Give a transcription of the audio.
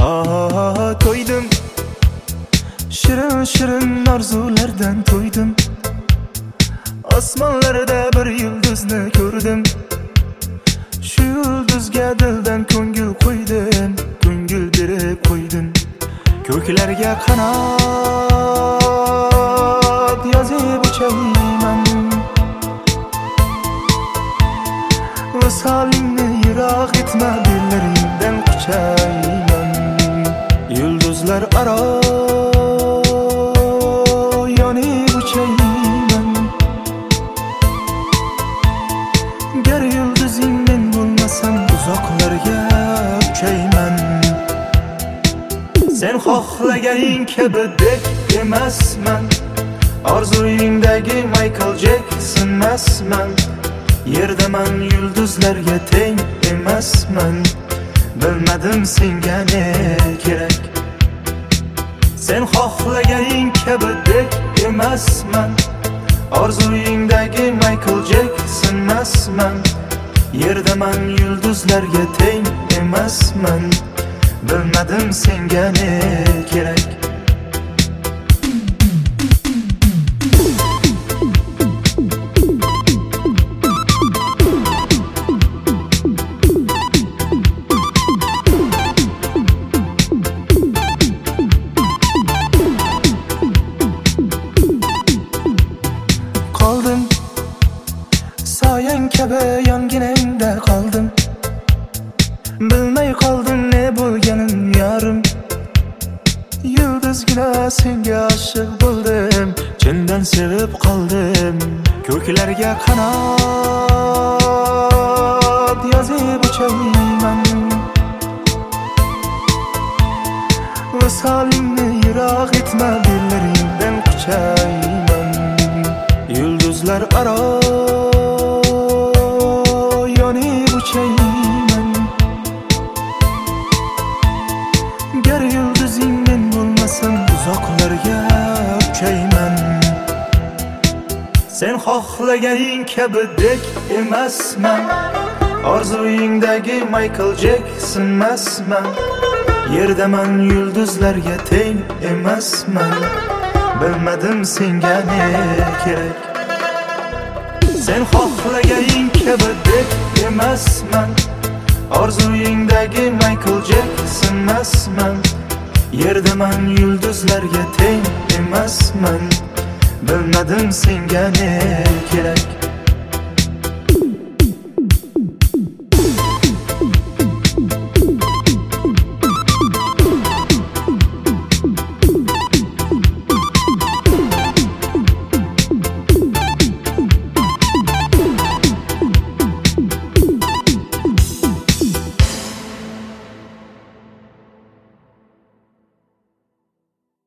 To'ydim, shirin shirin orzulardan to'ydim. Osmonlarda bir yulduzni ko'rdim. Shu yulduzga dildan ko'ngil qo'ydim, ko'ngil berib qo'ydim. Ko'klarga qanot yozib uchayman, visolingni yiroq etma, bellaringdan quchayman. Yulduzlar aro yonib uchayman, gar yulduzing men bo'lmasam uzoqlarga uchayman. Sen xohlaganing kabi dek emasman, orzuyingdagi Michael Jackson emasman. Yerdaman yulduzlarga teng emasman, bilmadim senga ne kerak. Sen xohlaganing kabi dek emasman, orzuyingdagi Michael Jackson emasman. Yerdaman yulduzlarga teng emasman, bilmadim senga ne kerak. Qoldim, soyang kabi yonginangda qoldim. Bilmay qoldim ne bo'lganin yarim. Yulduzgina senga oshiq bo'ldim, chindan sevib qoldim. Ko'klarga qanot yozib uchayman, visolingni yiroq etma, bellaringdan quchayman. Yulduzlar aro yonib uchayman, gar yulduzing men bo'lmasam uzoqlarga uchayman. Sen xohlaganing kabi dek emasman, orzuyingdagi Michael Jackson emasman. Yerdaman yulduzlarga teng emasman, bilmadim senga ne kerak. Sen xohlaganing kabi dek emasman, orzuyingdagi Michael Jackson emasman. Yerdaman yulduzlarga teng emasman, bilmadim senga ne kerak.